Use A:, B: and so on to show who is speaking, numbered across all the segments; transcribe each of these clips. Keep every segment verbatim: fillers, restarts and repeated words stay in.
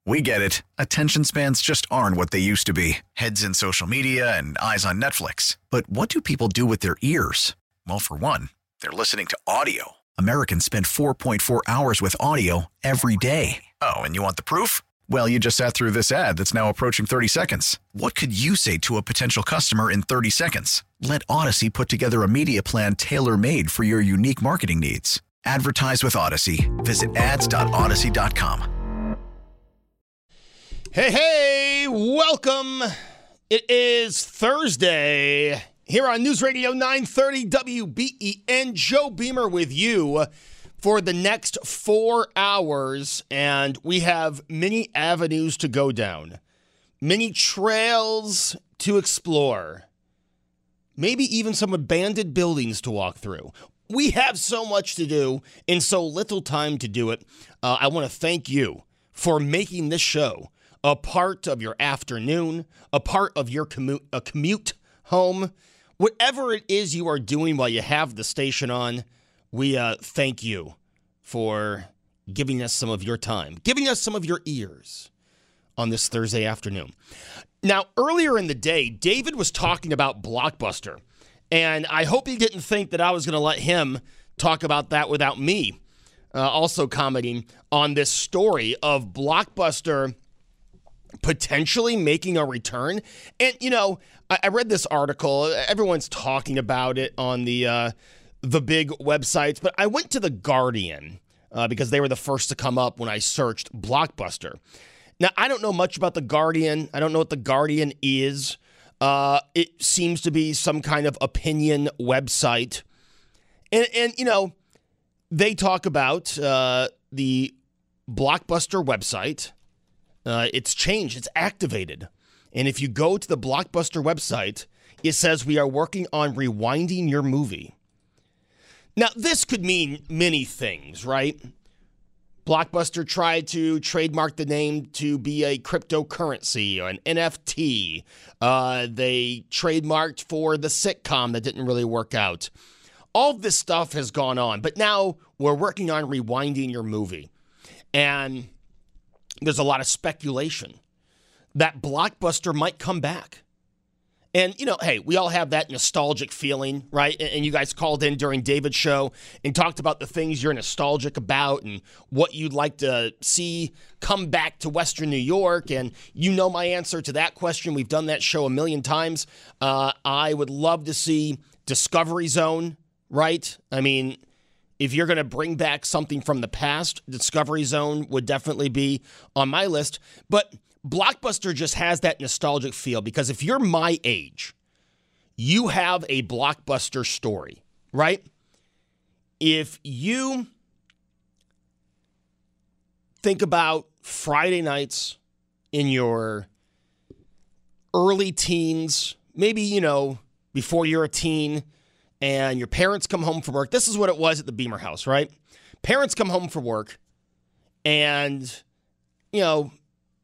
A: We get it. Attention spans just aren't what they used to be. Heads in social media and eyes on Netflix. But what do people do with their ears? Well, for one, they're listening to audio. Americans spend four point four hours with audio every day. Oh, and you want the proof? Well, you just sat through this ad that's now approaching thirty seconds. What could you say to a potential customer in thirty seconds? Let Odyssey put together a media plan tailor-made for your unique marketing needs. Advertise with Odyssey. Visit ads dot odyssey dot com.
B: Hey, hey, welcome. It is Thursday here on News Radio nine thirty W B E N. Joe Beamer with you for the next four hours, and we have many avenues to go down, many trails to explore, maybe even some abandoned buildings to walk through. We have so much to do and so little time to do it. Uh, I want to thank you for making this show a part of your afternoon, a part of your commute, a commute home. Whatever it is you are doing while you have the station on, we uh, thank you for giving us some of your time, giving us some of your ears on this Thursday afternoon. Now, earlier in the day, David was talking about Blockbuster, and I hope he didn't think that I was going to let him talk about that without me uh, also commenting on this story of Blockbuster potentially making a return. And, you know, I, I read this article. Everyone's talking about it on the uh, the big websites. But I went to The Guardian uh, because they were the first to come up when I searched Blockbuster. Now, I don't know much about The Guardian. I don't know what The Guardian is. Uh, it seems to be some kind of opinion website. And, and you know, they talk about uh, the Blockbuster website. Uh, it's changed. It's activated. And if you go to the Blockbuster website, it says we are working on rewinding your movie. Now, this could mean many things, right? Blockbuster tried to trademark the name to be a cryptocurrency or an N F T. Uh, they trademarked for the sitcom that didn't really work out. All of this stuff has gone on, but now we're working on rewinding your movie. And there's a lot of speculation that Blockbuster might come back. And, you know, hey, we all have that nostalgic feeling, right? And you guys called in during David's show and talked about the things you're nostalgic about and what you'd like to see come back to Western New York. And you know my answer to that question. We've done that show a million times. Uh, I would love to see Discovery Zone, right? I mean, if you're going to bring back something from the past, Discovery Zone would definitely be on my list. But Blockbuster just has that nostalgic feel because if you're my age, you have a Blockbuster story, right? If you think about Friday nights in your early teens, maybe, you know, before you're a teen, and your parents come home from work. This is what it was at the Beamer house, right? Parents come home from work, and, you know,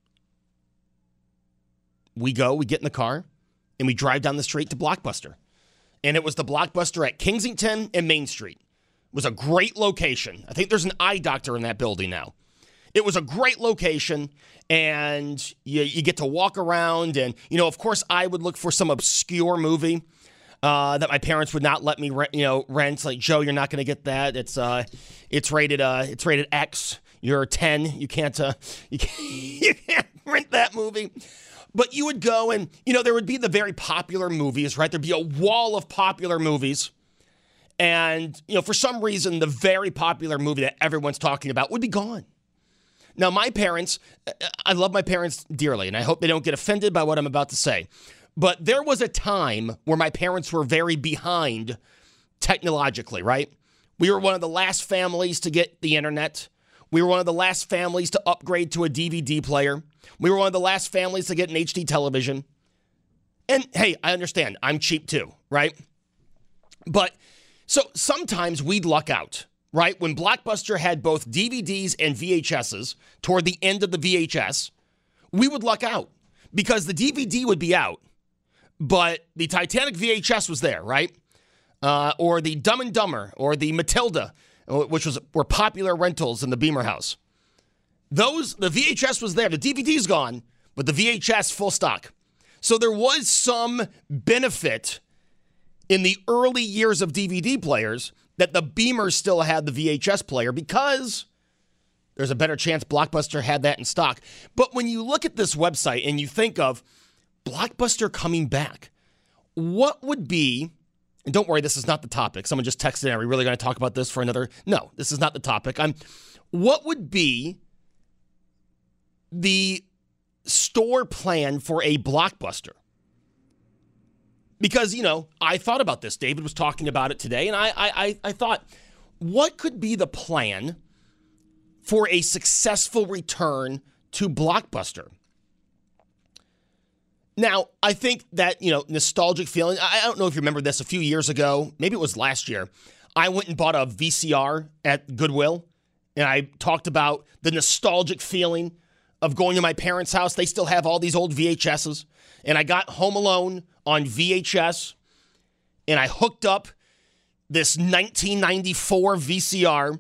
B: we go, we get in the car, and we drive down the street to Blockbuster. And it was the Blockbuster at Kensington and Main Street. It was a great location. I think there's an eye doctor in that building now. It was a great location, and you, you get to walk around, and, you know, of course, I would look for some obscure movie Uh, that my parents would not let me, rent, you know, rent. Like, Joe, you're not going to get that. It's uh, it's rated uh, it's rated X. You're ten. You can't uh, you can't, you can't rent that movie. But you would go, and you know there would be the very popular movies, right? There'd be a wall of popular movies, and you know for some reason the very popular movie that everyone's talking about would be gone. Now, my parents, I love my parents dearly, and I hope they don't get offended by what I'm about to say. But there was a time where my parents were very behind technologically, right? We were one of the last families to get the internet. We were one of the last families to upgrade to a D V D player. We were one of the last families to get an H D television. And hey, I understand. I'm cheap too, right? But so sometimes we'd luck out, right? When Blockbuster had both D V Ds and V H S's toward the end of the V H S, we would luck out because the D V D would be out, but the Titanic V H S was there, right? Uh, or the Dumb and Dumber or the Matilda, which was were popular rentals in the Beamer house. Those, the V H S was there. The D V D's gone, but the V H S full stock. So there was some benefit in the early years of D V D players that the Beamer still had the V H S player because there's a better chance Blockbuster had that in stock. But when you look at this website and you think of Blockbuster coming back, what would be, and don't worry, this is not the topic. Someone just texted in, are we really going to talk about this for another? No, this is not the topic. I'm, what would be the store plan for a Blockbuster? Because, you know, I thought about this. David was talking about it today, and I, I, I thought, what could be the plan for a successful return to Blockbuster? Now, I think that, you know, nostalgic feeling, I don't know if you remember this a few years ago, maybe it was last year, I went and bought a V C R at Goodwill, and I talked about the nostalgic feeling of going to my parents' house. They still have all these old V H S's, and I got Home Alone on V H S, and I hooked up this nineteen ninety-four V C R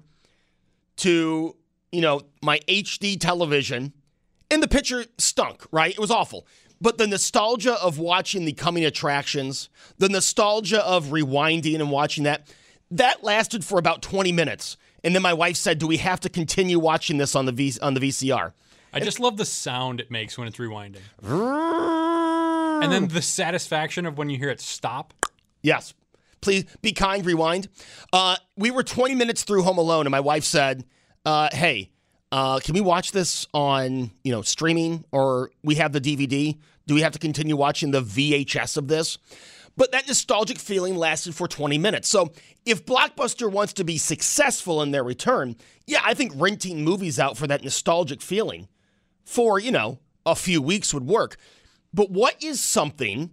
B: to, you know, my H D television, and the picture stunk, right? It was awful. But the nostalgia of watching the coming attractions, the nostalgia of rewinding and watching that, that lasted for about twenty minutes. And then my wife said, do we have to continue watching this on the v- on the V C R?
C: I just love the sound it makes when it's rewinding. And then the satisfaction of when you hear it stop.
B: Yes. Please be kind, rewind. Uh, we were twenty minutes through Home Alone, and my wife said, uh, hey, uh, can we watch this on, you know, streaming, or we have the D V D? Do we have to continue watching the V H S of this? But that nostalgic feeling lasted for twenty minutes. So if Blockbuster wants to be successful in their return, yeah, I think renting movies out for that nostalgic feeling for, you know, a few weeks would work. But what is something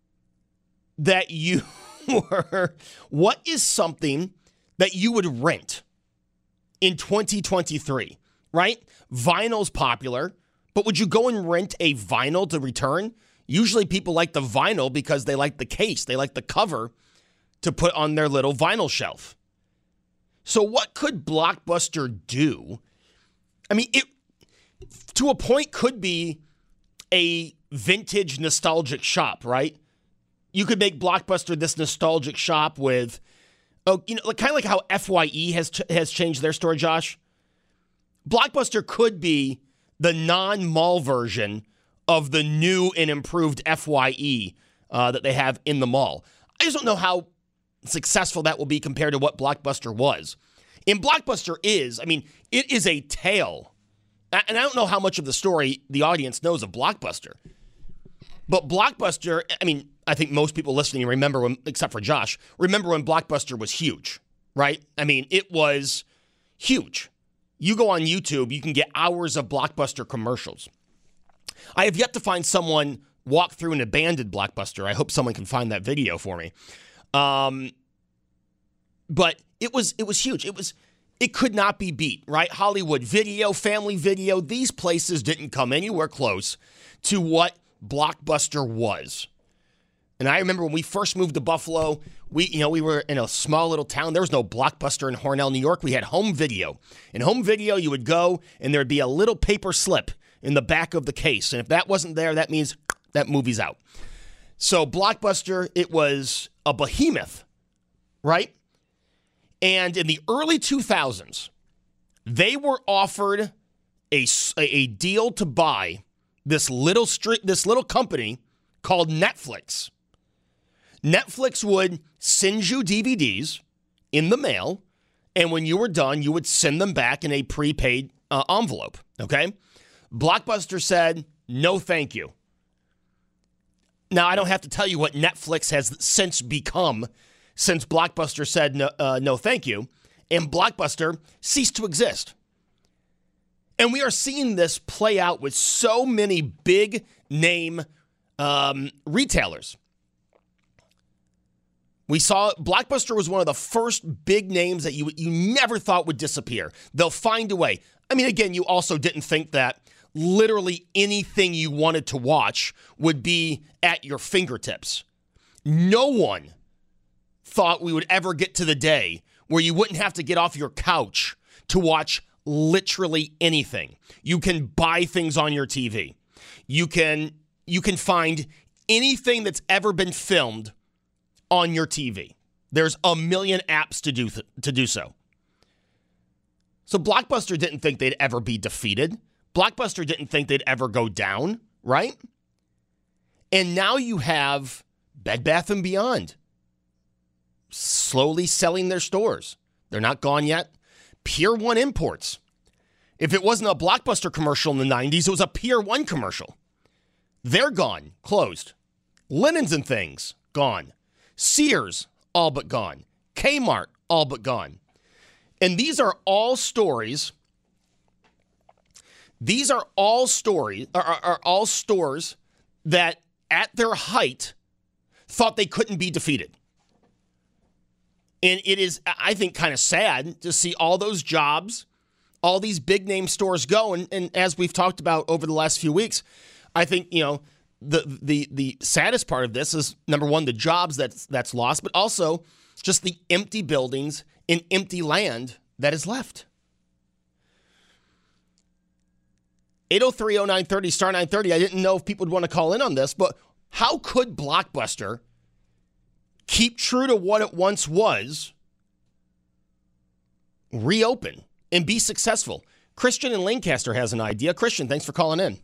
B: that you were, what is something that you would rent in twenty twenty-three, right? Vinyl's popular, but would you go and rent a vinyl to return? Usually people like the vinyl because they like the case, they like the cover to put on their little vinyl shelf. So what could Blockbuster do? I mean, it to a point could be a vintage nostalgic shop, right? You could make Blockbuster this nostalgic shop with, oh, you know, like, kind of like how F Y E has ch- has changed their store, Josh. Blockbuster could be the non-mall version of the new and improved F Y E uh, that they have in the mall. I just don't know how successful that will be compared to what Blockbuster was. And Blockbuster is, I mean, it is a tale. And I don't know how much of the story the audience knows of Blockbuster. But Blockbuster, I mean, I think most people listening remember when, except for Josh, remember when Blockbuster was huge, right? I mean, it was huge. You go on YouTube, you can get hours of Blockbuster commercials. I have yet to find someone walk through an abandoned Blockbuster. I hope someone can find that video for me. Um, but it was it was huge. It was it could not be beat, right? Hollywood Video, Family Video, these places didn't come anywhere close to what Blockbuster was. And I remember when we first moved to Buffalo, we you know we were in a small little town. There was no Blockbuster in Hornell, New York. We had Home Video. In Home Video, you would go and there'd be a little paper slip in the back of the case. And if that wasn't there, that means that movie's out. So Blockbuster, it was a behemoth, right? And in the early two thousands, they were offered a, a deal to buy this little street, this little company called Netflix. Netflix would send you D V Ds in the mail, and when you were done, you would send them back in a prepaid uh, envelope, okay? Blockbuster said, no thank you. Now, I don't have to tell you what Netflix has since become since Blockbuster said no, uh, no thank you, and Blockbuster ceased to exist. And we are seeing this play out with so many big name um, retailers. We saw Blockbuster was one of the first big names that you you never thought would disappear. They'll find a way. I mean, again, you also didn't think that literally anything you wanted to watch would be at your fingertips. No one thought we would ever get to the day where you wouldn't have to get off your couch to watch literally anything. You can buy things on your T V. You can you can find anything that's ever been filmed on your T V. There's a million apps to do th- to do so. So Blockbuster didn't think they'd ever be defeated. Blockbuster didn't think they'd ever go down, right? And now you have Bed Bath and Beyond slowly selling their stores. They're not gone yet. Pier one Imports. If it wasn't a Blockbuster commercial in the nineties, it was a Pier one commercial. They're gone, closed. Linens and Things, gone. Sears, all but gone. Kmart, all but gone. And these are all stories. These are all stories, are, are, are all stores that at their height thought they couldn't be defeated. And it is, I think, kind of sad to see all those jobs, all these big name stores go. And, and as we've talked about over the last few weeks, I think, you know, the the the saddest part of this is, number one, the jobs that's that's lost, but also just the empty buildings and empty land that is left. eight oh three oh nine thirty, star nine thirty. I didn't know if people would want to call in on this, but how could Blockbuster keep true to what it once was, reopen, and be successful? Christian in Lancaster has an idea. Christian, thanks for calling in.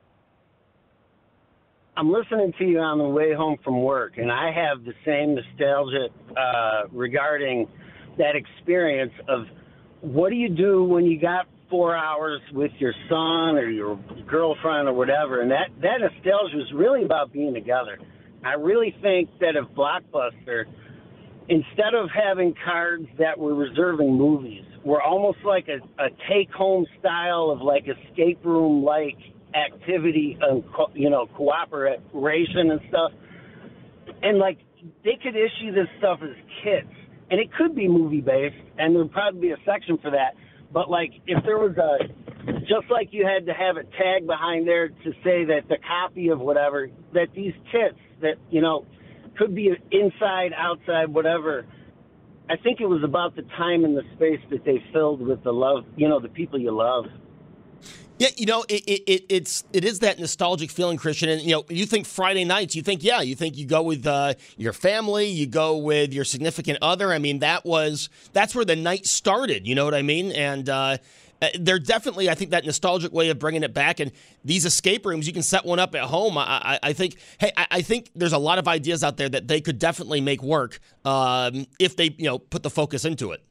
D: I'm listening to you on the way home from work, and I have the same nostalgia uh, regarding that experience of what do you do when you got four hours with your son or your girlfriend or whatever, and that, that nostalgia is really about being together. I really think that if Blockbuster, instead of having cards that were reserving movies, were almost like a, a take-home style of like escape room-like activity and, co- you know, cooperation and stuff. And, like, they could issue this stuff as kits. And it could be movie-based, and there would probably be a section for that. But, like, if there was a, just like you had to have a tag behind there to say that the copy of whatever, that these kits that, you know, could be inside, outside, whatever. I think it was about the time and the space that they filled with the love, you know, the people you love.
B: Yeah, you know, it, it, it it's it is that nostalgic feeling, Christian. And, you know, you think Friday nights, you think, yeah, you think you go with uh, your family, you go with your significant other. I mean, that was, that's where the night started, you know what I mean? And uh, they're definitely, I think, that nostalgic way of bringing it back. And these escape rooms, you can set one up at home. I, I, I think, hey, I, I think there's a lot of ideas out there that they could definitely make work um, if they, you know, put the focus into it.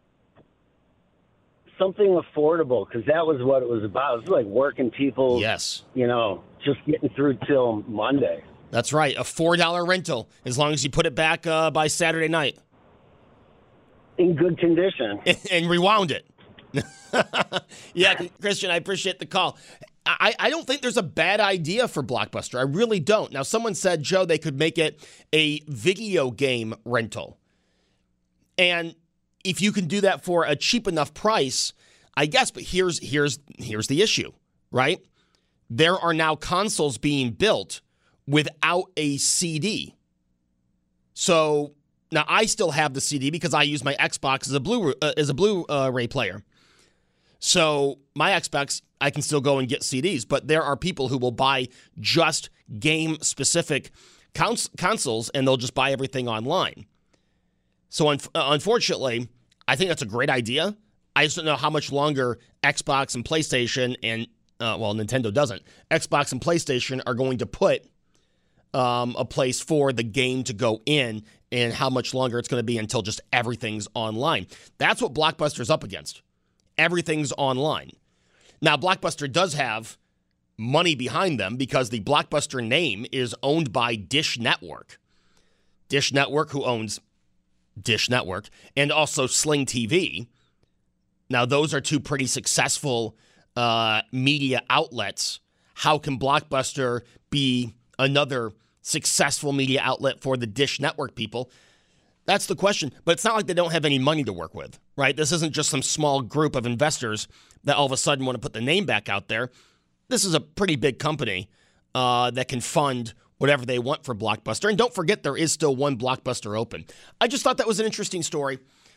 D: Something affordable, because that was what it was about. It was like working people,
B: yes,
D: you know, just getting through till Monday.
B: That's right. A four dollar rental, as long as you put it back uh, by Saturday night.
D: In good condition.
B: And, and rewound it. Yeah, Christian, I appreciate the call. I, I don't think there's a bad idea for Blockbuster. I really don't. Now, someone said, Joe, they could make it a video game rental. And if you can do that for a cheap enough price, I guess, but here's here's here's the issue, right? There are now consoles being built without a C D. So now I still have the C D because I use my Xbox as a Blu uh, as a Blu-ray player. So my Xbox, I can still go and get C Ds, but there are people who will buy just game-specific cons- consoles, and they'll just buy everything online. So un- unfortunately, I think that's a great idea. I just don't know how much longer Xbox and PlayStation and, uh, well, Nintendo doesn't. Xbox and PlayStation are going to put um, a place for the game to go in, and how much longer it's going to be until just everything's online. That's what Blockbuster's up against. Everything's online. Now, Blockbuster does have money behind them because the Blockbuster name is owned by Dish Network. Dish Network, who owns Dish Network, and also Sling T V. Now, those are two pretty successful uh, media outlets. How can Blockbuster be another successful media outlet for the Dish Network people? That's the question. But it's not like they don't have any money to work with, right? This isn't just some small group of investors that all of a sudden want to put the name back out there. This is a pretty big company uh, that can fund whatever they want for Blockbuster. And don't forget, there is still one Blockbuster open. I just thought that was an interesting story.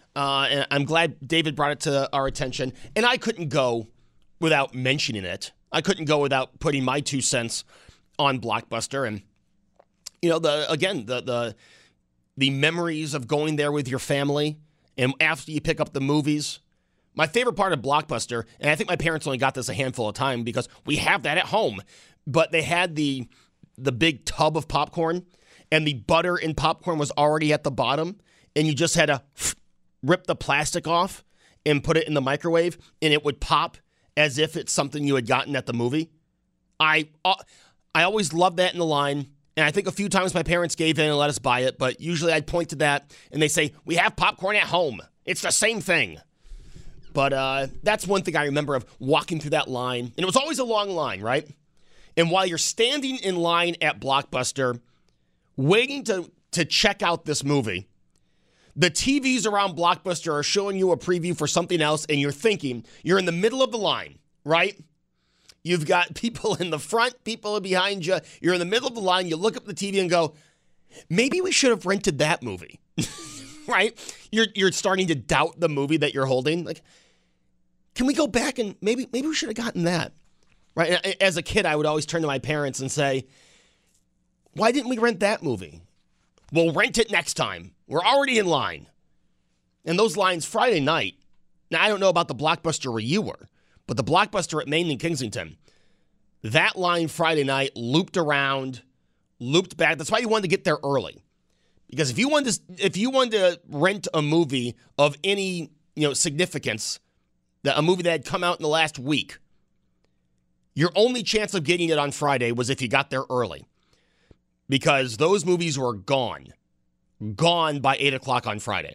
B: uh, and I'm glad David brought it to our attention. And I couldn't go without mentioning it. I couldn't go without putting my two cents on Blockbuster. And, you know, the again, the the the memories of going there with your family, and after you pick up the movies. My favorite part of Blockbuster, and I think my parents only got this a handful of times because we have that at home, but they had the the big tub of popcorn, and the butter in popcorn was already at the bottom, and you just had to rip the plastic off and put it in the microwave, and it would pop as if it's something you had gotten at the movie. I uh, I always loved that in the line, and I think a few times my parents gave in and let us buy it, but usually I'd point to that, and they say, we have popcorn at home. It's the same thing. But uh, that's one thing I remember of walking through that line. And it was always a long line, right? And while you're standing in line at Blockbuster, waiting to, to check out this movie, the T Vs around Blockbuster are showing you a preview for something else, and you're thinking, you're in the middle of the line, right? You've got people in the front, people behind you. You're in the middle of the line. You look up the T V and go, maybe we should have rented that movie, right? You're you're starting to doubt the movie that you're holding. Like, can we go back and maybe maybe we should have gotten that, right? As a kid, I would always turn to my parents and say, why didn't we rent that movie? We'll rent it next time. We're already in line. And those lines Friday night, now I don't know about the Blockbuster where you were, but the Blockbuster at Main and Kensington, that line Friday night looped around, looped back. That's why you wanted to get there early. Because if you wanted to, if you wanted to rent a movie of any, you know, significance, a movie that had come out in the last week, your only chance of getting it on Friday was if you got there early. Because those movies were gone. Gone by eight o'clock on Friday.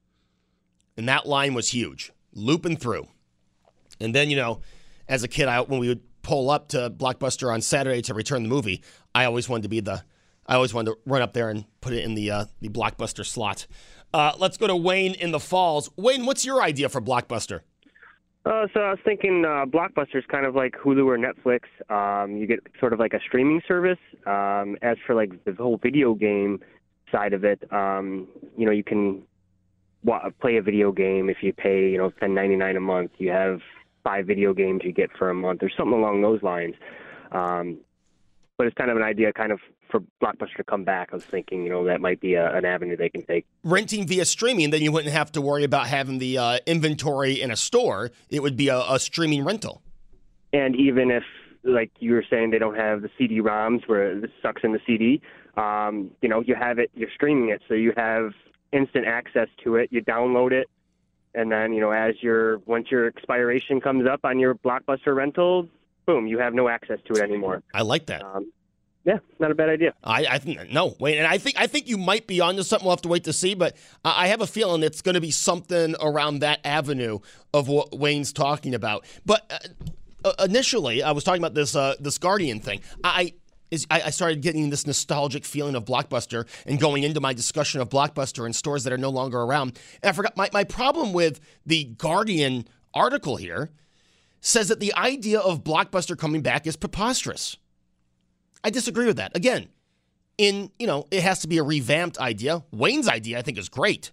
B: And that line was huge. Looping through. And then, you know, as a kid, I, when we would pull up to Blockbuster on Saturday to return the movie, I always wanted to be the, I always wanted to run up there and put it in the uh, the Blockbuster slot. Uh, let's go to Wayne in the Falls. Wayne, what's your idea for Blockbuster?
E: Uh, so I was thinking uh, Blockbuster is kind of like Hulu or Netflix. Um, you get sort of like a streaming service. Um, as for like the whole video game side of it, um, you know, you can wa- play a video game if you pay, you know, ten ninety-nine a month. You have five video games you get for a month or something along those lines. Um, but it's kind of an idea kind of for Blockbuster to come back. I was thinking, you know, that might be a, an avenue they can take.
B: Renting via streaming, then you wouldn't have to worry about having the uh, inventory in a store. It would be a, a streaming rental.
E: And even if, like you were saying, they don't have the C D ROMs where it sucks in the C D, um, you know, you have it, you're streaming it, so you have instant access to it. You download it, and then, you know, as your once your expiration comes up on your Blockbuster rental, boom, you have no access to it anymore.
B: I like that.
E: Um, Yeah, not a bad idea.
B: I, I think no, wait, and I think I think you might be onto something. We'll have to wait to see, but I have a feeling it's going to be something around that avenue of what Wayne's talking about. But uh, initially, I was talking about this uh, this Guardian thing. I is I, I started getting this nostalgic feeling of Blockbuster and going into my discussion of Blockbuster and stores that are no longer around. And I forgot my my problem with the Guardian article here says that the idea of Blockbuster coming back is preposterous. I disagree with that. Again, in, you know, it has to be a revamped idea. Wayne's idea, I think, is great.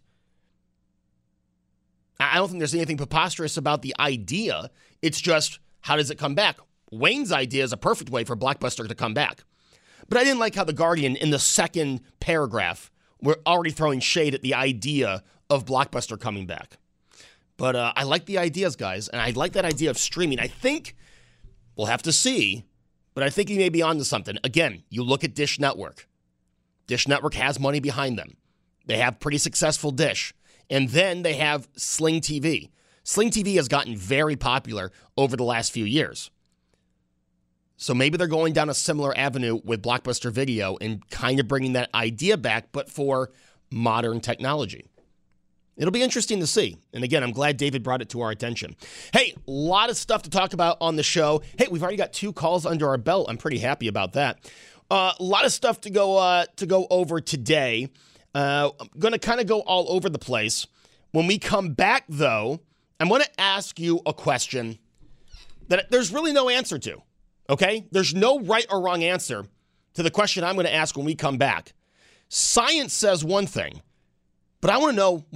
B: I don't think there's anything preposterous about the idea. It's just, how does it come back? Wayne's idea is a perfect way for Blockbuster to come back. But I didn't like how the Guardian, in the second paragraph, were already throwing shade at the idea of Blockbuster coming back. But uh, I like the ideas, guys, and I like that idea of streaming. I think we'll have to see. But I think he may be onto something. Again, you look at Dish Network. Dish Network has money behind them. They have pretty successful Dish. And then they have Sling T V. Sling T V has gotten very popular over the last few years. So maybe they're going down a similar avenue with Blockbuster Video and kind of bringing that idea back, but for modern technology. It'll be interesting to see. And again, I'm glad David brought it to our attention. Hey, a lot of stuff to talk about on the show. Hey, we've already got two calls under our belt. I'm pretty happy about that. Uh, a lot of stuff to go uh, to go over today. Uh, I'm going to kind of go all over the place. When we come back, though, I'm going to ask you a question that there's really no answer to, okay? There's no right or wrong answer to the question I'm going to ask when we come back. Science says one thing, but I want to know what experience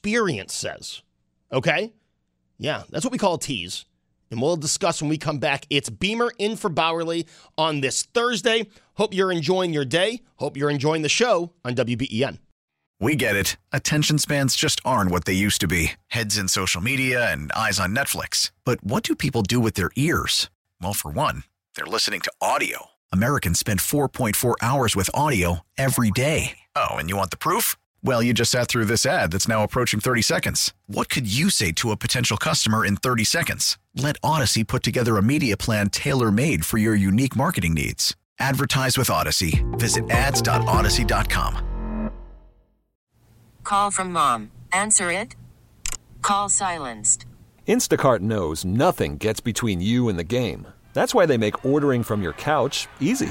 B: experience says. Okay? Yeah, that's what we call a tease. And we'll discuss when we come back. It's Beamer in for Bowerly on this Thursday. Hope you're enjoying your day. Hope you're enjoying the show on W B E N.
A: We get it. Attention spans just aren't what they used to be. Heads in social media and eyes on Netflix. But what do people do with their ears? Well, for one, they're listening to audio. Americans spend four point four hours with audio every day. Oh, and you want the proof? Well, you just sat through this ad that's now approaching thirty seconds. What could you say to a potential customer in thirty seconds? Let Odyssey put together a media plan tailor-made for your unique marketing needs. Advertise with Odyssey. Visit ads dot odyssey dot com.
F: Call from mom. Answer it. Call silenced.
G: Instacart knows nothing gets between you and the game. That's why they make ordering from your couch easy.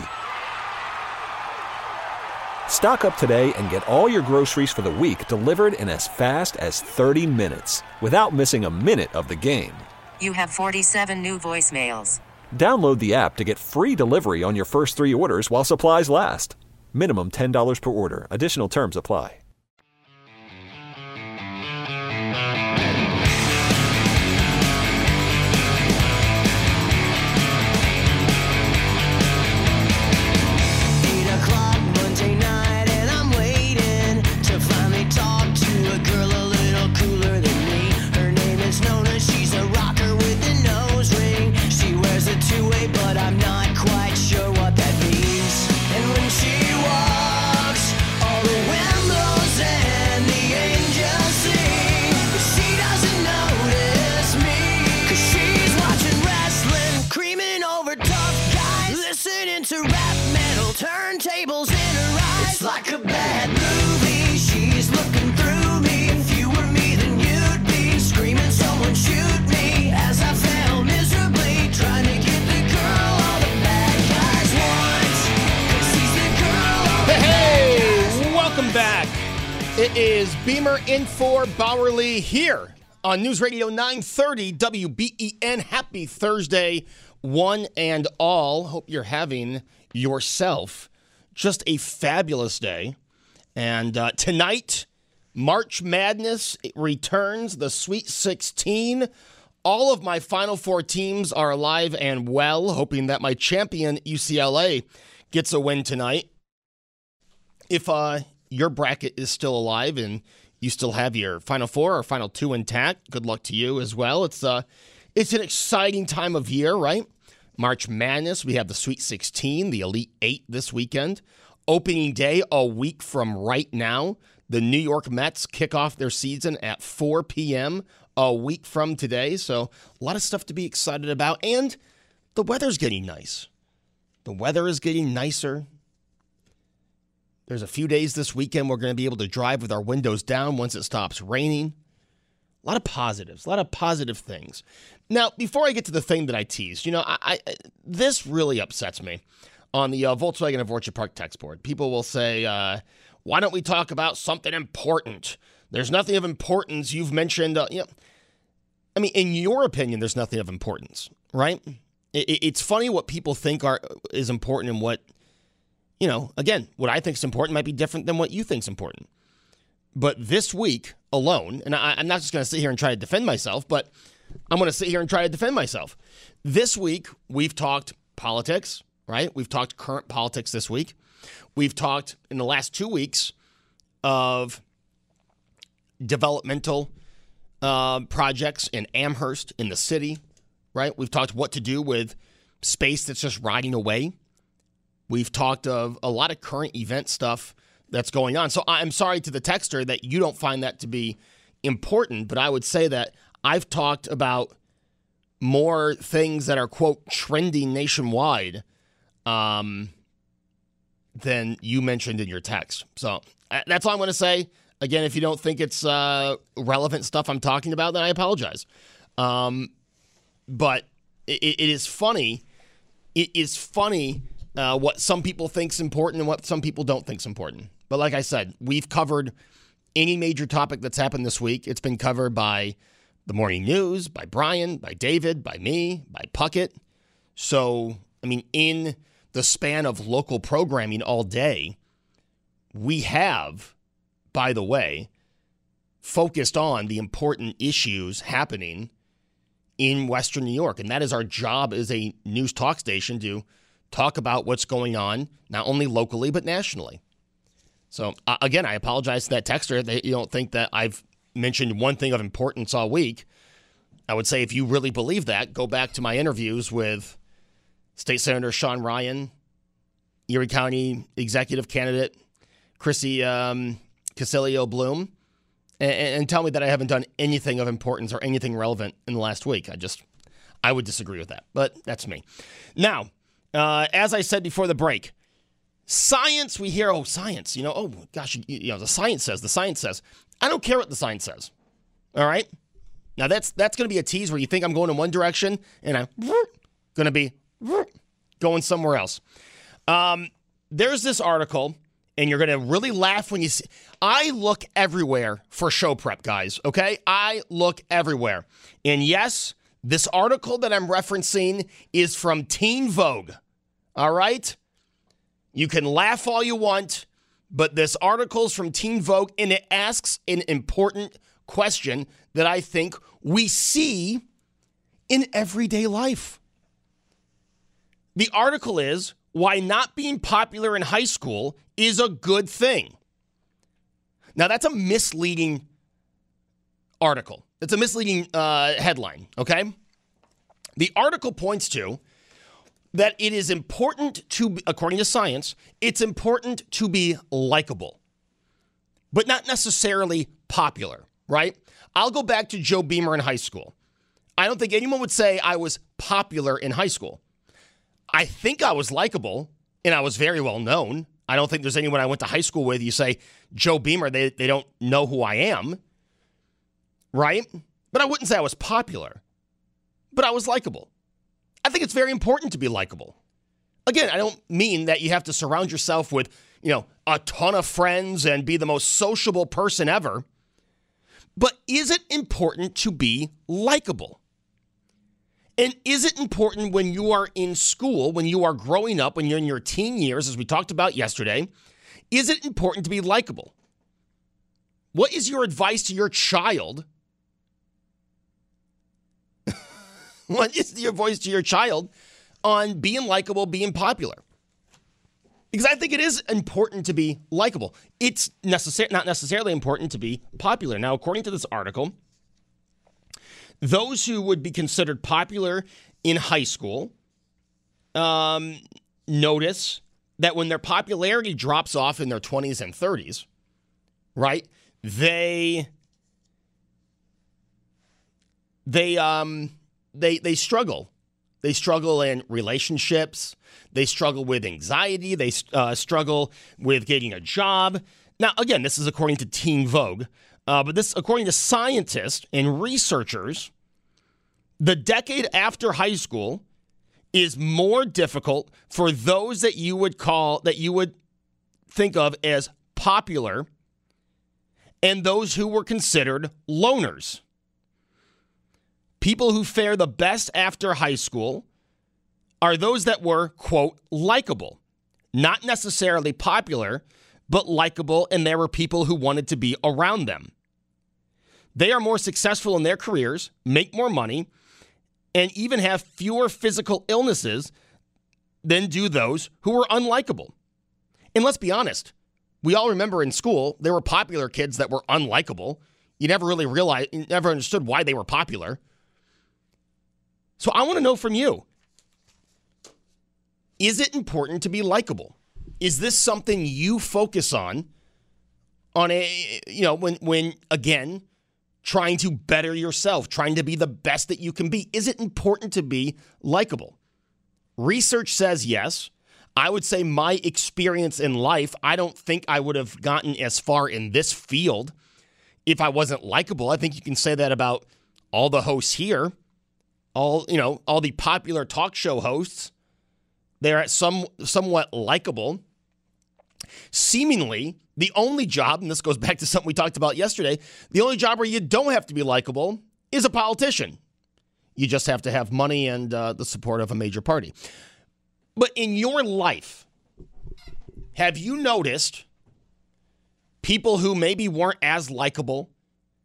G: Stock up today and get all your groceries for the week delivered in as fast as thirty minutes without missing a minute of the game.
F: You have forty-seven new voicemails.
G: Download the app to get free delivery on your first three orders while supplies last. Minimum ten dollars per order. Additional terms apply.
H: Turntables in her eyes. It's like a bad movie. She's looking through me. If you were me, then you'd be screaming, someone shoot me. As I fell miserably, trying to get the girl all the bad guys want. 'Cause she's the girl all the
B: Hey,
H: bad
B: hey,
H: guys
B: welcome back. It is Beamer in for Bowerly here on News Radio nine thirty W B E N. Happy Thursday, one and all. Hope you're having yourself just a fabulous day. And uh, tonight, March Madness returns, the Sweet sixteen. All of my Final Four teams are alive and well, hoping that my champion U C L A gets a win tonight. If uh, your bracket is still alive and you still have your Final Four or Final Two intact, good luck to you as well. It's uh, it's an exciting time of year, right? March Madness, we have the Sweet sixteen, the Elite Eight this weekend. Opening day a week from right now. The New York Mets kick off their season at four p.m. a week from today. So a lot of stuff to be excited about. And the weather's getting nice. The weather is getting nicer. There's a few days this weekend we're going to be able to drive with our windows down once it stops raining. A lot of positives, a lot of positive things. Now, before I get to the thing that I teased, you know, I, I this really upsets me on the uh, Volkswagen of Orchard Park text board. People will say, uh, why don't we talk about something important? There's nothing of importance. You've mentioned, uh, you know, I mean, in your opinion, there's nothing of importance, right? It, it's funny what people think are is important and what, you know, again, what I think is important might be different than what you think is important. But this week alone, and I, I'm not just going to sit here and try to defend myself, but I'm going to sit here and try to defend myself. This week, we've talked politics, right? We've talked current politics this week. We've talked in the last two weeks of developmental uh, projects in Amherst, in the city, right? We've talked what to do with space that's just rotting away. We've talked of a lot of current event stuff that's going on. So I'm sorry to the texter that you don't find that to be important, but I would say that I've talked about more things that are, quote, trending nationwide um, than you mentioned in your text. So that's all I'm going to say. Again, if you don't think it's uh, relevant stuff I'm talking about, then I apologize. Um, but it, it is funny. It is funny uh, what some people think is important and what some people don't think is important. But like I said, we've covered any major topic that's happened this week. It's been covered by the morning news, by Brian, by David, by me, by Puckett. So, I mean, in the span of local programming all day, we have, by the way, focused on the important issues happening in Western New York. And that is our job as a news talk station, to talk about what's going on, not only locally, but nationally. So, uh, again, I apologize to that texter that you don't think that I've mentioned one thing of importance all week. I would say if you really believe that, go back to my interviews with State Senator Sean Ryan, Erie County Executive Candidate Chrissy um, Casilio Bloom, and, and tell me that I haven't done anything of importance or anything relevant in the last week. I just, I would disagree with that, but that's me. Now, uh, as I said before the break, science, we hear, oh, science, you know, oh, gosh, you, you know, the science says, the science says. I don't care what the science says, all right? Now, that's that's going to be a tease where you think I'm going in one direction, and I'm going to be going somewhere else. Um, there's this article, and you're going to really laugh when you see. I look everywhere for show prep, guys, okay? I look everywhere. And yes, this article that I'm referencing is from Teen Vogue, all right? You can laugh all you want, but this article's from Teen Vogue, and it asks an important question that I think we see in everyday life. The article is why not being popular in high school is a good thing. Now, that's a misleading article. It's a misleading uh, headline, okay? The article points to that it is important to, according to science, it's important to be likable, but not necessarily popular, right? I'll go back to Joe Beamer in high school. I don't think anyone would say I was popular in high school. I think I was likable, and I was very well known. I don't think there's anyone I went to high school with, you say, Joe Beamer, they, they don't know who I am, right? But I wouldn't say I was popular, but I was likable. I think it's very important to be likable. Again, I don't mean that you have to surround yourself with, you know, a ton of friends and be the most sociable person ever. But is it important to be likable? And is it important when you are in school, when you are growing up, when you're in your teen years, as we talked about yesterday, is it important to be likable? What is your advice to your child? What is your voice to your child on being likable, being popular? Because I think it is important to be likable. It's necessar- not necessarily important to be popular. Now, according to this article, those who would be considered popular in high school um, notice that when their popularity drops off in their twenties and thirties, right, they they um they they struggle. They struggle in relationships. They struggle with anxiety. They uh, struggle with getting a job. Now, again, this is according to Teen Vogue, uh, but this, according to scientists and researchers, the decade after high school is more difficult for those that you would call, that you would think of as popular, and those who were considered loners. People who fare the best after high school are those that were, quote, likable. Not necessarily popular, but likable, and there were people who wanted to be around them. They are more successful in their careers, make more money, and even have fewer physical illnesses than do those who were unlikable. And let's be honest, we all remember in school, there were popular kids that were unlikable. You never really realized, you never understood why they were popular. So I want to know from you, is it important to be likable? Is this something you focus on, on a, you know, when, when again, trying to better yourself, trying to be the best that you can be? Is it important to be likable? Research says yes. I would say my experience in life, I don't think I would have gotten as far in this field if I wasn't likable. I think you can say that about all the hosts here. All, you know, all the popular talk show hosts, they're some somewhat likable. Seemingly, the only job, and this goes back to something we talked about yesterday, the only job where you don't have to be likable is a politician. You just have to have money and uh, the support of a major party. But in your life, have you noticed people who maybe weren't as likable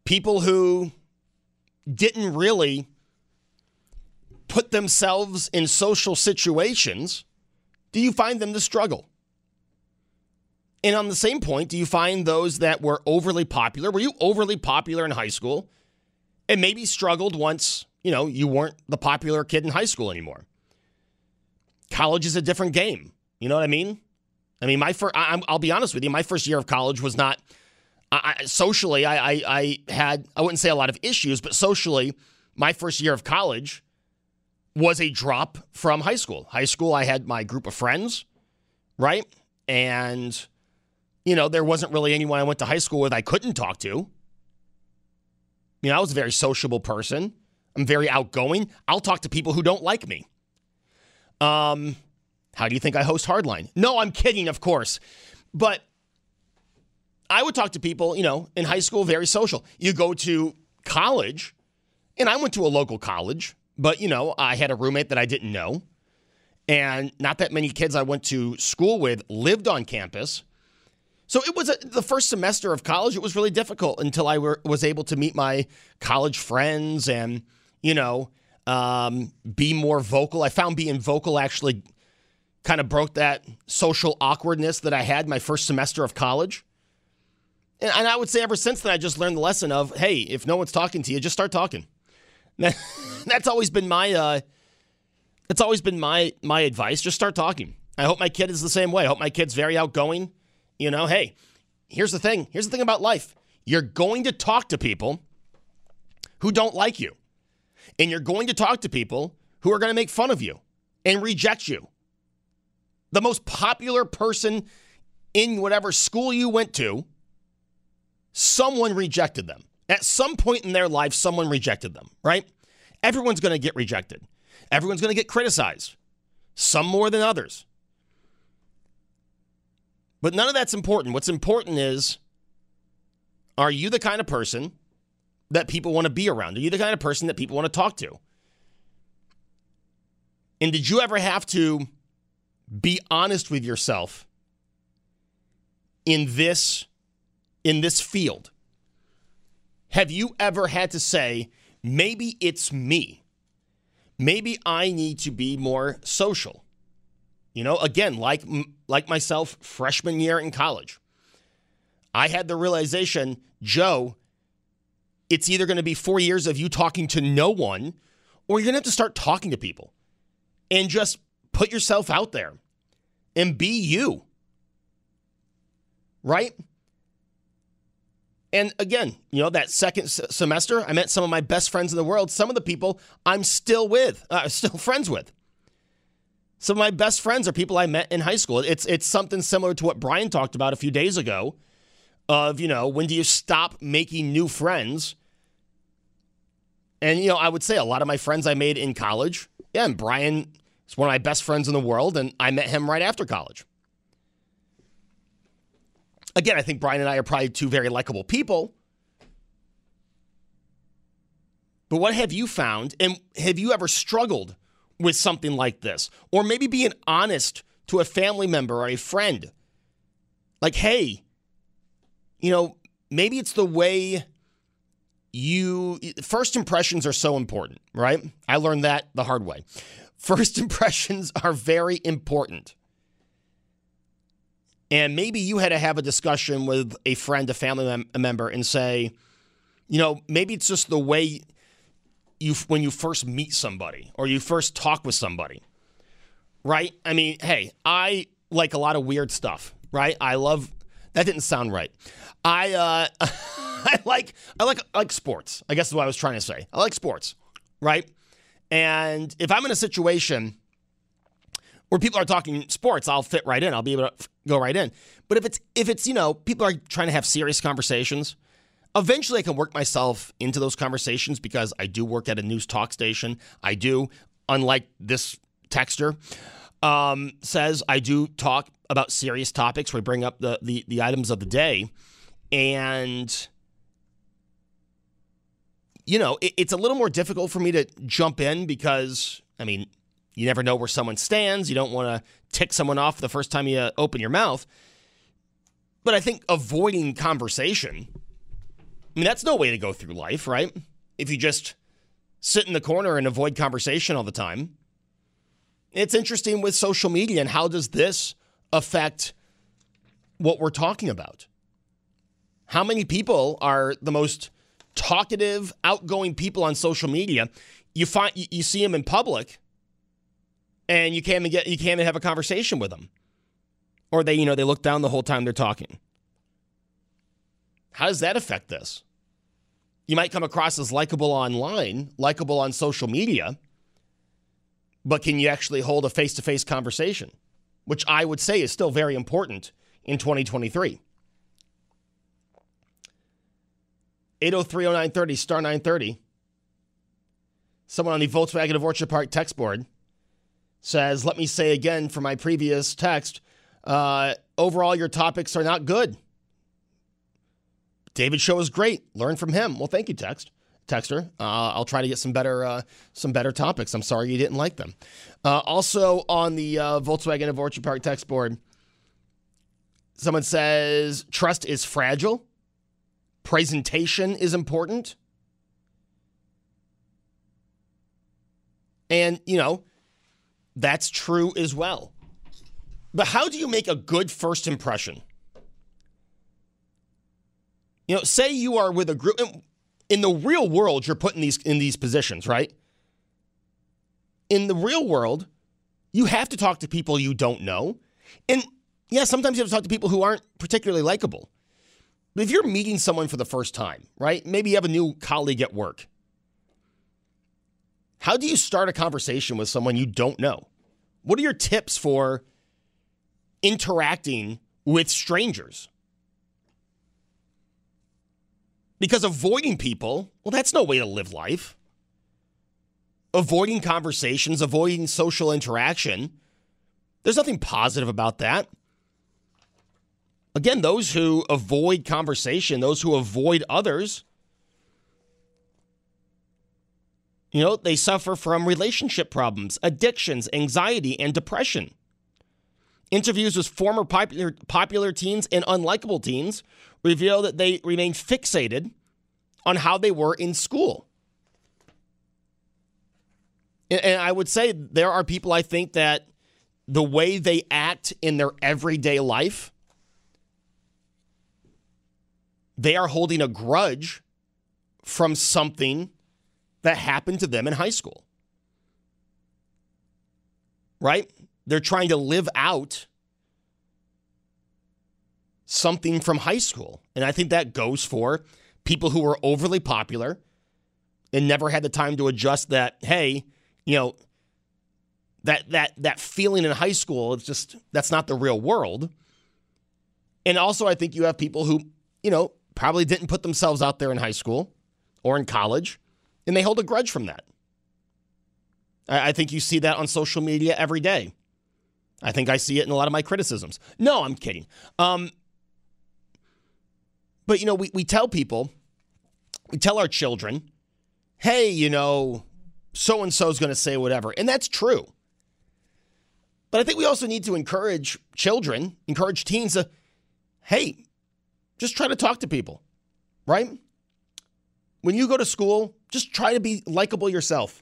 B: people who didn't really put themselves in social situations, do you find them to struggle? And on the same point, do you find those that were overly popular? Were you overly popular in high school and maybe struggled once, you know, you weren't the popular kid in high school anymore? College is a different game. You know what I mean? I mean, my first, I, I'll be honest with you, my first year of college was not, I, I, socially, I, I, I had, I wouldn't say a lot of issues, but socially, my first year of college was a drop from high school. High school, I had my group of friends, right? And, you know, there wasn't really anyone I went to high school with I couldn't talk to. You know, I was a very sociable person. I'm very outgoing. I'll talk to people who don't like me. Um, how do you think I host Hardline? No, I'm kidding, of course. But I would talk to people, you know, in high school, very social. You go to college, and I went to a local college, but, you know, I had a roommate that I didn't know. And not that many kids I went to school with lived on campus. So it was a, the first semester of college, it was really difficult until I were, was able to meet my college friends and, you know, um, be more vocal. I found being vocal actually kind of broke that social awkwardness that I had my first semester of college. And, and I would say ever since then, I just learned the lesson of, hey, if no one's talking to you, just start talking. That's always been my, uh, that's always been my, my advice. Just start talking. I hope my kid is the same way. I hope my kid's very outgoing. You know, hey, here's the thing. Here's the thing about life. You're going to talk to people who don't like you. And you're going to talk to people who are going to make fun of you and reject you. The most popular person in whatever school you went to, someone rejected them. At some point in their life, someone rejected them, right? Everyone's going to get rejected. Everyone's going to get criticized, some more than others. But none of that's important. What's important is, are you the kind of person that people want to be around? Are you the kind of person that people want to talk to? And did you ever have to be honest with yourself in this, in this field? Have you ever had to say, maybe it's me? Maybe I need to be more social. You know, again, like like myself, freshman year in college, I had the realization, Joe, it's either going to be four years of you talking to no one, or you're going to have to start talking to people and just put yourself out there and be you. Right? And again, you know, that second s- semester, I met some of my best friends in the world. Some of the people I'm still with, uh, still friends with. Some of my best friends are people I met in high school. It's it's something similar to what Brian talked about a few days ago of, you know, when do you stop making new friends? And, you know, I would say a lot of my friends I made in college, yeah, and Brian is one of my best friends in the world, and I met him right after college. Again, I think Brian and I are probably two very likable people. But what have you found, and have you ever struggled with something like this? Or maybe being honest to a family member or a friend. Like, hey, you know, maybe it's the way you, first impressions are so important, right? I learned that the hard way. First impressions are very important. And maybe you had to have a discussion with a friend, a family mem- a member, and say, you know, maybe it's just the way you, when you first meet somebody or you first talk with somebody, right? I mean, hey, I like a lot of weird stuff, right? I love, that didn't sound right. I, uh, I like, I like, I like sports, I guess is what I was trying to say. I like sports, right? And if I'm in a situation where people are talking sports, I'll fit right in. I'll be able to go right in. But if it's, if it's, you know, people are trying to have serious conversations, eventually I can work myself into those conversations because I do work at a news talk station. I do, unlike this texter um, says, I do talk about serious topics where we bring up the, the, the items of the day. And, you know, it, it's a little more difficult for me to jump in because, I mean, you never know where someone stands. You don't want to tick someone off the first time you uh, open your mouth. But I think avoiding conversation, I mean, that's no way to go through life, right? If you just sit in the corner and avoid conversation all the time. It's interesting with social media and how does this affect what we're talking about? How many people are the most talkative, outgoing people on social media? You find you, you see them in public, and you can't even get you can't even have a conversation with them, or they you know they look down the whole time they're talking. How does that affect this? You might come across as likable online, likable on social media, but can you actually hold a face-to-face conversation? Which I would say is still very important in twenty twenty-three. eight oh three oh nine thirty, star nine thirty. Someone on the Volkswagen of Orchard Park text board says, let me say again from my previous text, uh, overall your topics are not good. David's show is great. Learn from him. Well, thank you, text. Texter. Uh, I'll try to get some better uh, some better topics. I'm sorry you didn't like them. Uh, also on the uh, Volkswagen of Orchard Park text board, someone says, trust is fragile. Presentation is important. And, you know, that's true as well. But how do you make a good first impression? You know, say you are with a group. In the real world, you're put in these in these positions, right? In the real world, you have to talk to people you don't know. And, yeah, sometimes you have to talk to people who aren't particularly likable. But if you're meeting someone for the first time, right? Maybe you have a new colleague at work. How do you start a conversation with someone you don't know? What are your tips for interacting with strangers? Because avoiding people, well, that's no way to live life. Avoiding conversations, avoiding social interaction, there's nothing positive about that. Again, those who avoid conversation, those who avoid others, you know, they suffer from relationship problems, addictions, anxiety, and depression. Interviews with former popular, popular teens and unlikable teens reveal that they remain fixated on how they were in school. And, and I would say there are people, I think, that the way they act in their everyday life, they are holding a grudge from something that happened to them in high school. Right? They're trying to live out something from high school. And I think that goes for people who were overly popular and never had the time to adjust that, hey, you know, that that that feeling in high school, it's just, that's not the real world. And also I think you have people who, you know, probably didn't put themselves out there in high school or in college, and they hold a grudge from that. I, I think you see that on social media every day. I think I see it in a lot of my criticisms. No, I'm kidding. Um, but, you know, we, we tell people, we tell our children, hey, you know, so-and-so is going to say whatever. And that's true. But I think we also need to encourage children, encourage teens to, hey, just try to talk to people, right? When you go to school, just try to be likable yourself.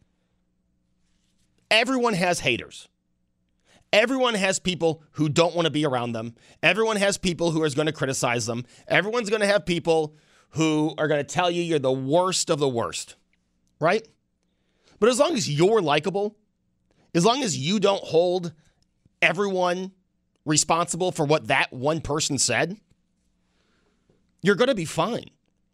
B: Everyone has haters. Everyone has people who don't want to be around them. Everyone has people who are going to criticize them. Everyone's going to have people who are going to tell you you're the worst of the worst, right? But as long as you're likable, as long as you don't hold everyone responsible for what that one person said, you're going to be fine.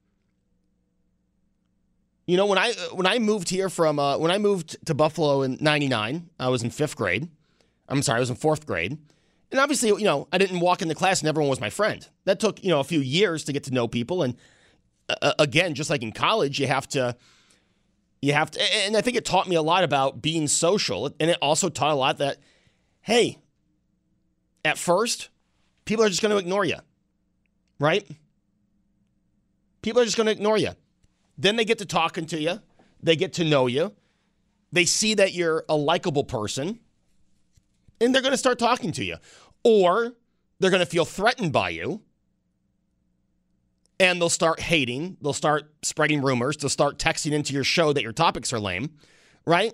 B: You know, when I when I moved here from uh, when I moved to Buffalo in ninety-nine, I was in fifth grade. I'm sorry, I was in fourth grade. And obviously, you know, I didn't walk into class and everyone was my friend. That took, you know, a few years to get to know people. And uh, again, just like in college, you have to, you have to, and I think it taught me a lot about being social. And it also taught a lot that, hey, at first, people are just going to ignore you, right? People are just going to ignore you. Then they get to talking to you. They get to know you. They see that you're a likable person. And they're going to start talking to you. Or they're going to feel threatened by you. And they'll start hating. They'll start spreading rumors. They'll start texting into your show that your topics are lame, right?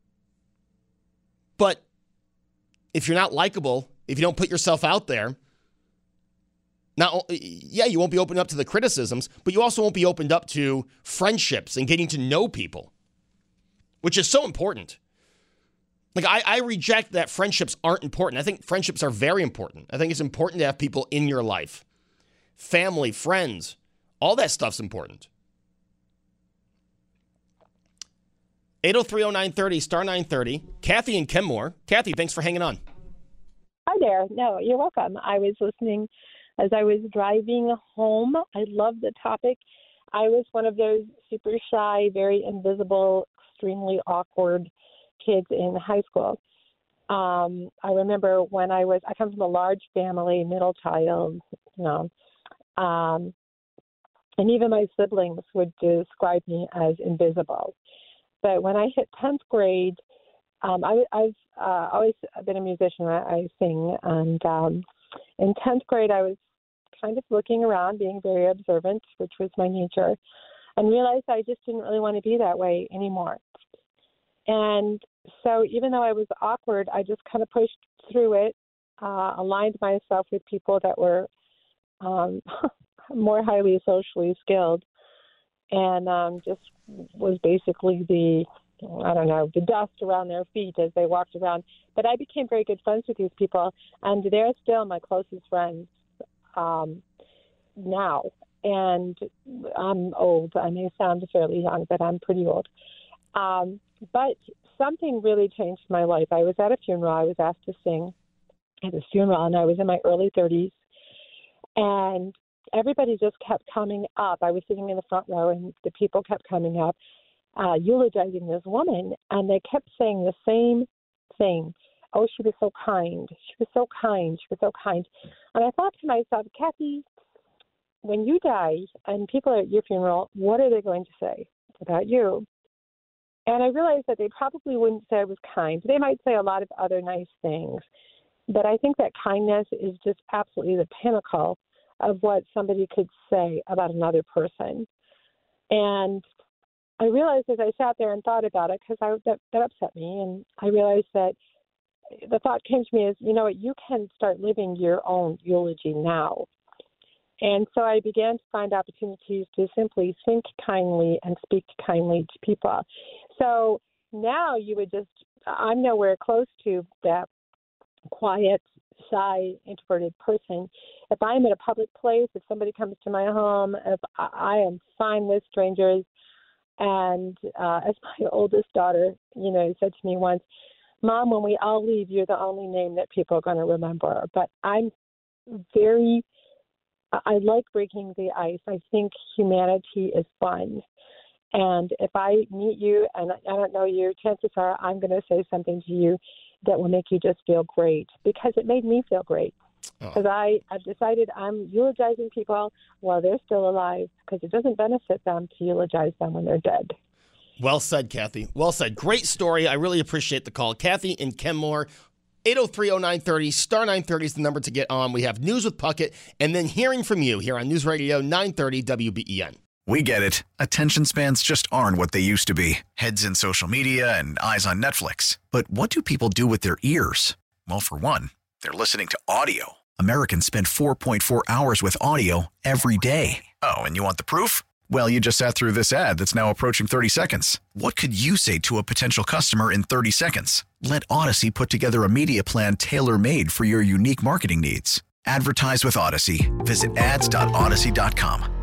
B: But if you're not likable, if you don't put yourself out there, not, yeah, you won't be opened up to the criticisms, but you also won't be opened up to friendships and getting to know people, which is so important. Like, I, I reject that friendships aren't important. I think friendships are very important. I think it's important to have people in your life. Family, friends, all that stuff's important. eight oh three oh nine thirty, star nine thirty. Kathy and Kenmore. Kathy, thanks for hanging on.
I: Hi there. No, you're welcome. I was listening as I was driving home. I love the topic. I was one of those super shy, very invisible, extremely awkward kids in high school. Um, I remember when I was, I come from a large family, middle child, you know, um, and even my siblings would describe me as invisible. But when I hit tenth grade, um, I, I've uh, always been a musician. I, I sing. And um, in tenth grade, I was kind of looking around, being very observant, which was my nature, and realized I just didn't really want to be that way anymore. And so even though I was awkward, I just kind of pushed through it, uh, aligned myself with people that were um, more highly socially skilled, and um, just was basically the, I don't know, the dust around their feet as they walked around. But I became very good friends with these people, and they're still my closest friends um, now. And I'm old. I may sound fairly young, but I'm pretty old. Um, but something really changed my life. I was at a funeral. I was asked to sing at a funeral, and I was in my early thirties. And everybody just kept coming up. I was sitting in the front row, and the people kept coming up, uh, eulogizing this woman, and they kept saying the same thing. Oh, she was so kind. She was so kind. She was so kind. And I thought to myself, Kathy, when you die and people are at your funeral, what are they going to say about you? And I realized that they probably wouldn't say I was kind. They might say a lot of other nice things. But I think that kindness is just absolutely the pinnacle of what somebody could say about another person. And I realized as I sat there and thought about it, because I that, that upset me, and I realized that the thought came to me is, you know what, you can start living your own eulogy now. And so I began to find opportunities to simply think kindly and speak kindly to people. So now you would just, I'm nowhere close to that quiet, shy, introverted person. If I'm in a public place, if somebody comes to my home, if I, I am fine with strangers. And uh, as my oldest daughter, you know, said to me once, Mom, when we all leave, you're the only name that people are going to remember. But I'm very, I like breaking the ice. I think humanity is fun. And if I meet you and I don't know you, chances are I'm going to say something to you that will make you just feel great, because it made me feel great. Because oh. I, I've decided I'm eulogizing people while they're still alive, because it doesn't benefit them to eulogize them when they're dead.
B: Well said, Kathy. Well said. Great story. I really appreciate the call. Kathy in Kenmore, eight oh three oh nine thirty, star nine thirty is the number to get on. We have News with Puckett, and then hearing from you here on News Radio nine thirty W B E N.
A: We get it. Attention spans just aren't what they used to be. Heads in social media and eyes on Netflix. But what do people do with their ears? Well, for one, they're listening to audio. Americans spend four point four hours with audio every day. Oh, and you want the proof? Well, you just sat through this ad that's now approaching thirty seconds. What could you say to a potential customer in thirty seconds? Let Odyssey put together a media plan tailor-made for your unique marketing needs. Advertise with Odyssey. Visit ads dot odyssey dot com.